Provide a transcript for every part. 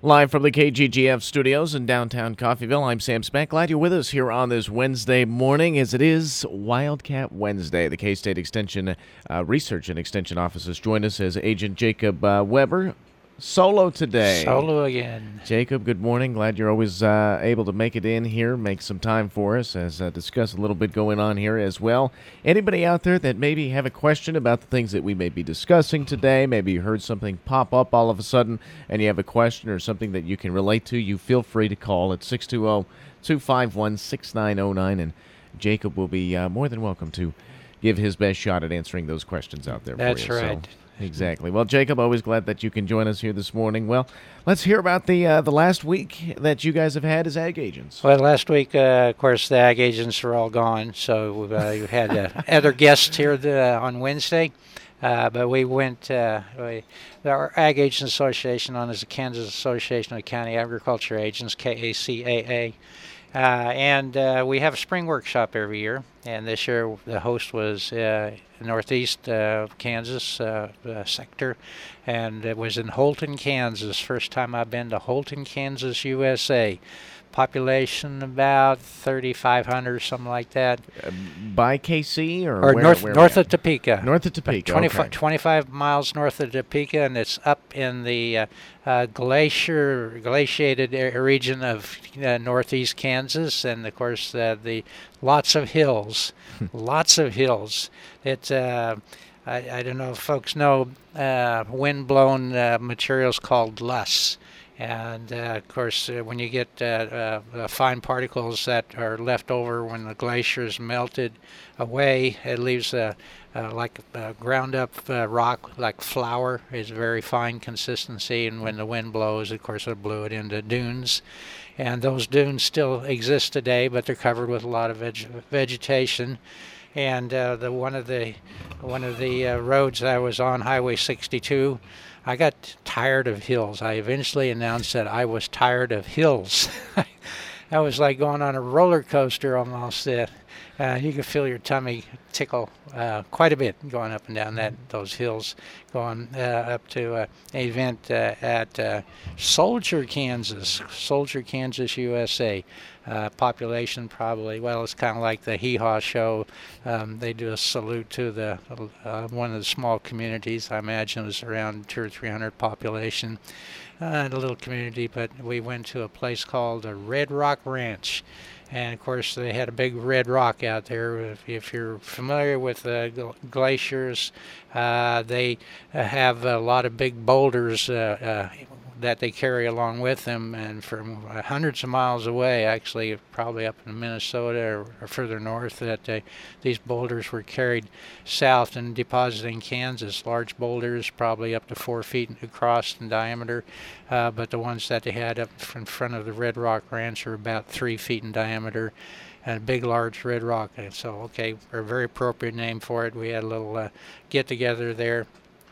Live from the KGGF studios in downtown Coffeyville, I'm Sam Speck. Glad you're with us here on this Wednesday morning, as it is Wildcat Wednesday. The K-State Extension Research and Extension offices join us as Agent Jacob Weber. Solo today. Solo again. Jacob, good morning. Glad you're always able to make it in here, make some time for us, as discuss a little bit going on here as well. Anybody out there that maybe have a question about the things that we may be discussing today, maybe you heard something pop up all of a sudden and you have a question or something that you can relate to, you feel free to call at 620-251-6909, and Jacob will be more than welcome to give his best shot at answering those questions out there for you. That's right. So, exactly. Well, Jacob, always glad that you can join us here this morning. Well, let's hear about the last week that you guys have had as ag agents. Well, last week, of course, the ag agents are all gone, so you had other guests here on Wednesday. But we went, our Ag Agents Association, known as the Kansas Association of County Agriculture Agents, KACAA. And we have a spring workshop every year, and this year the host was northeast Kansas sector, and it was in Holton, Kansas. First time I've been to Holton, Kansas, USA. Population about 3,500, something like that. By KC or where, north of Topeka. North of Topeka. 25 miles north of Topeka, and it's up in the glaciated region of northeast Kansas, and of course the lots of hills, lots of hills. It's I don't know if folks know wind-blown materials called loess. And, of course, when you get fine particles that are left over when the glaciers melted away, it leaves like ground-up rock, like flour. It's very fine consistency, and when the wind blows, of course, it blew it into dunes. And those dunes still exist today, but they're covered with a lot of vegetation. And one of the roads I was on, Highway 62, I got tired of hills. I eventually announced that I was tired of hills. That was like going on a roller coaster almost. You could feel your tummy tickle quite a bit going up and down those hills, going up to an event at Soldier, Kansas, USA. Population probably, well, it's kind of like the Hee Haw show. They do a salute to the one of the small communities. I imagine it was around 200 or 300 population. A little community, but we went to a place called Red Rock Ranch. And, of course, they had a big red rock out there. If you're familiar with glaciers, they have a lot of big boulders that they carry along with them, and from hundreds of miles away, actually probably up in Minnesota or further north, that these boulders were carried south and deposited in Kansas. Large boulders, probably up to 4 feet across in diameter, but the ones that they had up in front of the Red Rock Ranch are about 3 feet in diameter, and a big, large red rock. And so, okay, a very appropriate name for it. We had a little get-together there.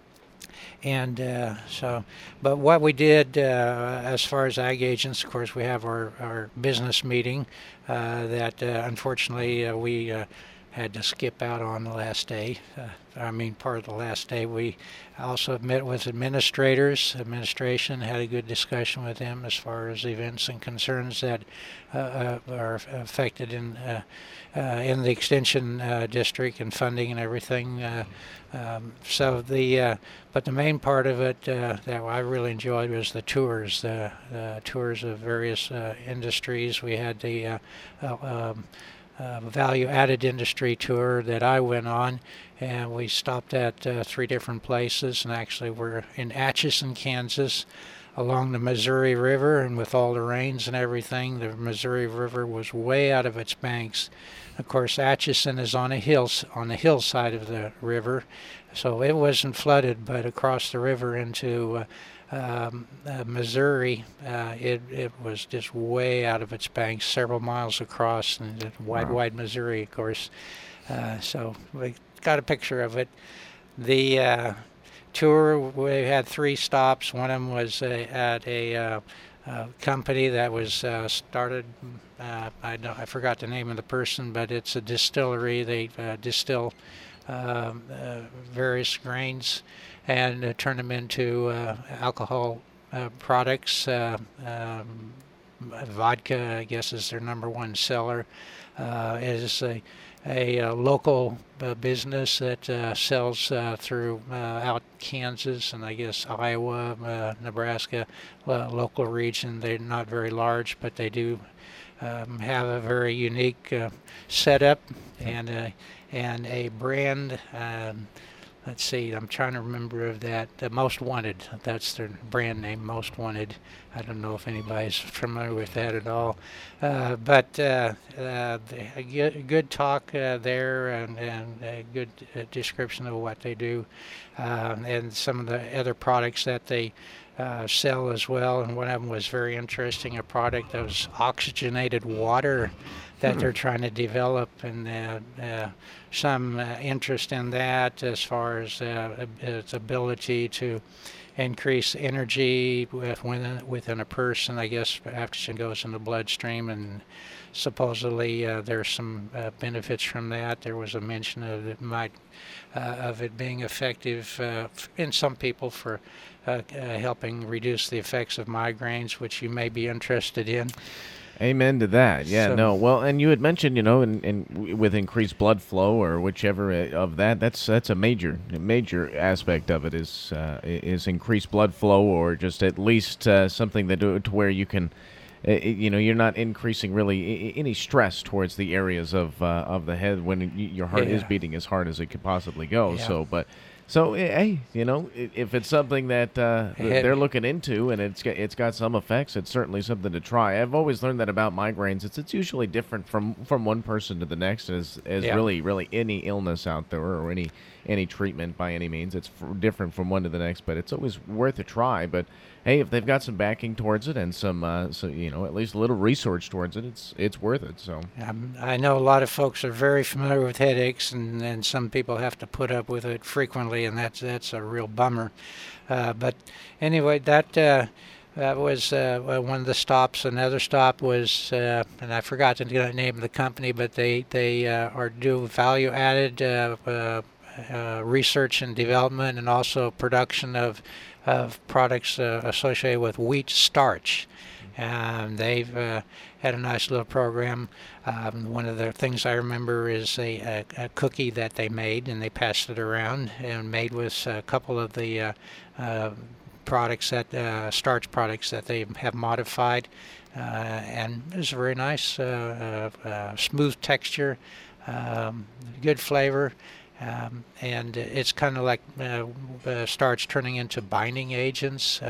And but what we did as far as ag agents, of course, we have our business meeting that unfortunately we had to skip out on the last day. Part of the last day. We also met with administration, had a good discussion with them as far as events and concerns that are affected in the extension district and funding and everything. But the main part of it that I really enjoyed was the tours, the tours of various industries. We had the value-added industry tour that I went on, and we stopped at 3 different places, and actually we're in Atchison, Kansas, along the Missouri River, and with all the rains and everything, the Missouri River was way out of its banks. Of course, Atchison is on the hillside of the river, so it wasn't flooded, but across the river into Missouri, it was just way out of its banks, several miles across, and wide Missouri, of course. So we got a picture of it. The tour, we had 3 stops. One of them was at a company that was started. I forgot the name of the person, but it's a distillery. They distill various grains and turn them into alcohol products. Vodka, I guess, is their number one seller. It is a local business that sells through out Kansas and I guess Iowa, Nebraska, local region. They're not very large, but they do have a very unique setup and a brand. Let's see, I'm trying to remember of that. Most Wanted, that's their brand name, Most Wanted. I don't know if anybody's familiar with that at all. But a good talk there and a good description of what they do and some of the other products that they sell as well. And one of them was very interesting, a product that was oxygenated water that they're trying to develop, and some interest in that as far as its ability to increase energy within a person, I guess, after it goes in the bloodstream, and supposedly there's some benefits from that. There was a mention of it being effective in some people for helping reduce the effects of migraines, which you may be interested in. Amen to that. Yeah, So- no. Well, and you had mentioned, in with increased blood flow or whichever of that, that's a major aspect of it is increased blood flow, or just at least something that to where you can, you're not increasing really any stress towards the areas of the head when your heart is Yeah. beating as hard as it could possibly go. Yeah. So, hey, if it's something that they're looking into and it's got some effects, it's certainly something to try. I've always learned that about migraines. It's usually different from one person to the next, as Yeah. really any illness out there or any treatment by any means. It's different from one to the next, but it's always worth a try. But hey, if they've got some backing towards it and some at least a little research towards it, it's worth it. So I know a lot of folks are very familiar with headaches, and some people have to put up with it frequently, and that's a real bummer. But anyway, that was one of the stops. Another stop was, and I forgot the name of the company, but they do value-added research and development, and also production of products associated with wheat starch. And they've had a nice little program. One of the things I remember is a cookie that they made, and they passed it around, and made with a couple of the products that starch products that they have modified, and it was a very nice, smooth texture, good flavor. And it's kind of like starch turning into binding agents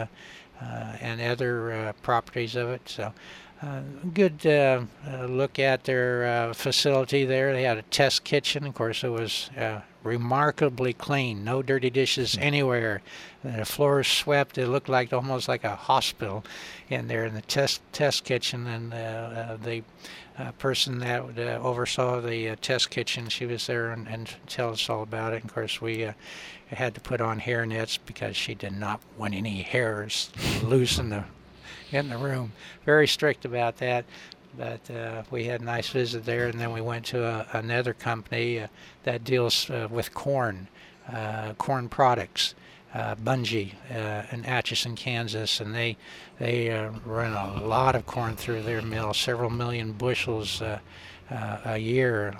and other properties of it. So good look at their facility there. They had a test kitchen. Of course, it was remarkably clean. No dirty dishes anywhere. The floors swept. It looked like almost like a hospital in there in the test kitchen. And the person that oversaw the test kitchen, she was there and tell us all about it. And of course, we had to put on hair nets because she did not want any hairs loose in the room. Very strict about that. But we had a nice visit there, and then we went to another company that deals with corn products, Bunge in Atchison, Kansas, and they run a lot of corn through their mill, several million bushels a year.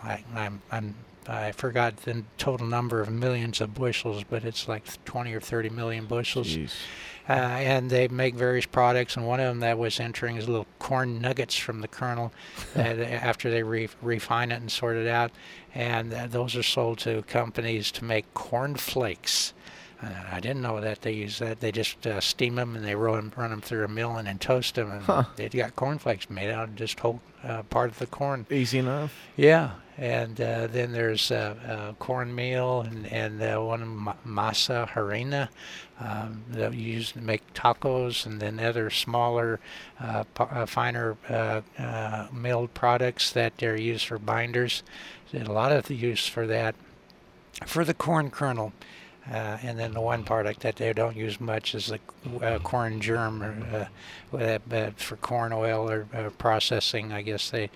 I forgot the total number of millions of bushels, but it's like 20 or 30 million bushels. Jeez. And they make various products, and one of them that was entering is little corn nuggets from the kernel after they refine it and sort it out. And those are sold to companies to make corn flakes. I didn't know that they use that. They just steam them and they run them through a mill and then toast them. And they got cornflakes made out of just whole part of the corn. Easy enough. Yeah, and then there's cornmeal and one masa harina that you use to make tacos, and then other smaller, finer milled products that are used for binders. There's a lot of use for that, for the corn kernel. And then the one product that they don't use much is the corn germ, for corn oil or processing. I guess they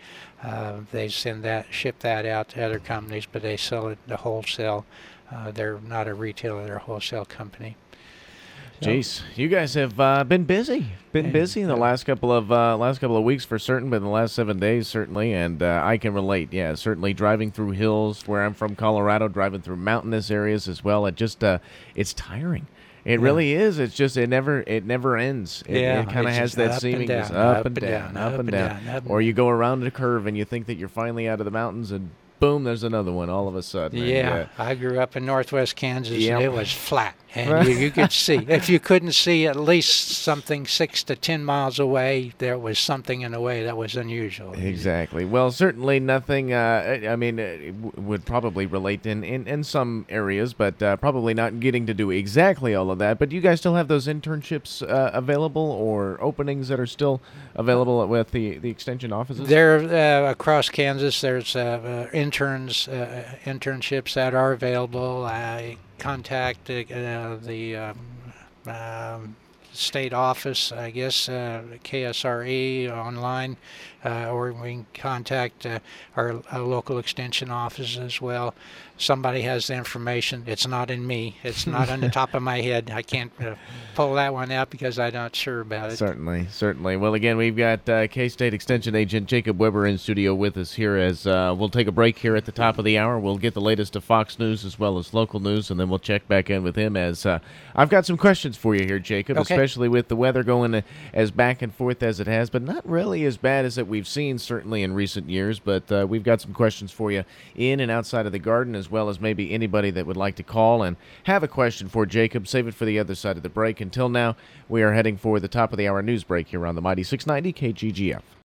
ship that out to other companies, but they sell it to wholesale. They're not a retailer; they're a wholesale company. Jeez, you guys have been busy. Been busy in the last couple of weeks for certain, but in the last 7 days certainly, and I can relate. Yeah, certainly driving through hills where I'm from, Colorado, driving through mountainous areas as well. It just it's tiring. It really is. It's just it never ends. It kind of has that seeming up and down, up and down. Or you go around a curve and you think that you're finally out of the mountains, and boom, there's another one all of a sudden. Yeah, I grew up in northwest Kansas, and it was flat. And you could see. If you couldn't see at least something 6 to 10 miles away, there was something in the way that was unusual. Exactly. Well, certainly nothing, it would probably relate in some areas, but probably not getting to do exactly all of that. But do you guys still have those internships available or openings that are still available with the extension offices? There, across Kansas, there's internships that are available. I contact the state office, I guess, KSRE online, or we can contact our local extension office as well. Somebody has the information. It's not in me. It's not on the top of my head. I can't pull that one out because I'm not sure about it. Certainly. Well, again, we've got K-State Extension Agent Jacob Weber in studio with us here as we'll take a break here at the top of the hour. We'll get the latest of Fox News as well as local news, and then we'll check back in with him as I've got some questions for you here, Jacob, especially with the weather going as back and forth as it has, but not really as bad as that we've seen certainly in recent years. But we've got some questions for you in and outside of the garden, as well as maybe anybody that would like to call and have a question for Jacob. Save it for the other side of the break. Until now, we are heading for the top of the hour news break here on the Mighty 690 KGGF.